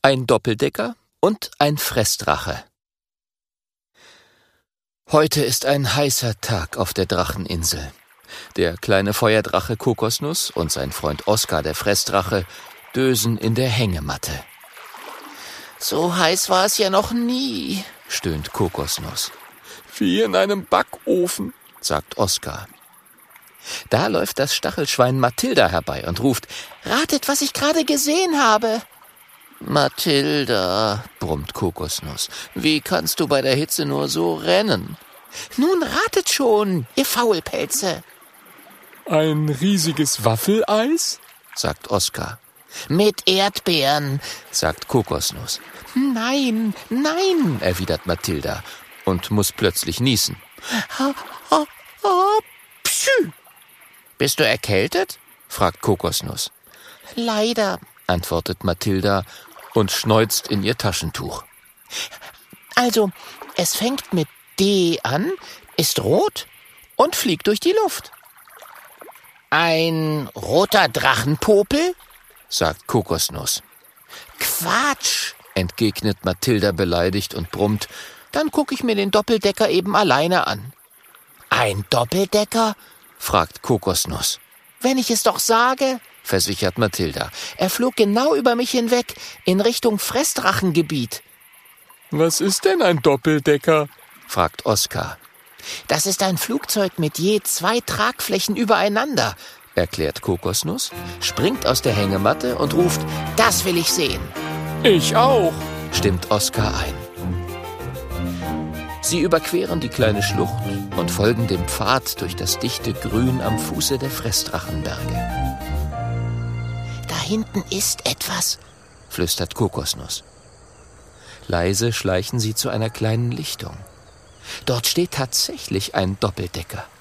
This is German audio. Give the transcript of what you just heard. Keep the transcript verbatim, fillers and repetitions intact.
ein Doppeldecker und ein Fressdrache. Heute ist ein heißer Tag auf der Dracheninsel. Der kleine Feuerdrache Kokosnuss und sein Freund Oskar, der Fressdrache, dösen in der Hängematte. »So heiß war es ja noch nie«, stöhnt Kokosnuss. »Wie in einem Backofen«, sagt Oskar. Da läuft das Stachelschwein Mathilda herbei und ruft, »Ratet, was ich gerade gesehen habe!« »Mathilda«, brummt Kokosnuss, »wie kannst du bei der Hitze nur so rennen?« »Nun ratet schon, ihr Faulpelze!« »Ein riesiges Waffeleis?«, sagt Oskar. »Mit Erdbeeren«, sagt Kokosnuss. »Nein, nein«, erwidert Mathilda und muss plötzlich niesen. Ha, ha, ha, pschü. »Bist du erkältet?«, fragt Kokosnuss. »Leider«, antwortet Mathilda und schneuzt in ihr Taschentuch. »Also, es fängt mit D an, ist rot und fliegt durch die Luft.« »Ein roter Drachenpopel?«, sagt Kokosnuss. »Quatsch«, entgegnet Mathilda beleidigt und brummt, »dann gucke ich mir den Doppeldecker eben alleine an.« »Ein Doppeldecker?«, fragt Kokosnuss. »Wenn ich es doch sage«, versichert Mathilda. »Er flog genau über mich hinweg, in Richtung Fressdrachengebiet.« »Was ist denn ein Doppeldecker?«, fragt Oskar. »Das ist ein Flugzeug mit je zwei Tragflächen übereinander«, erklärt Kokosnuss, springt aus der Hängematte und ruft, »Das will ich sehen!« »Ich auch«, stimmt Oskar ein. Sie überqueren die kleine Schlucht und folgen dem Pfad durch das dichte Grün am Fuße der Fressdrachenberge. »Da hinten ist etwas«, flüstert Kokosnuss. Leise schleichen sie zu einer kleinen Lichtung. Dort steht tatsächlich ein Doppeldecker.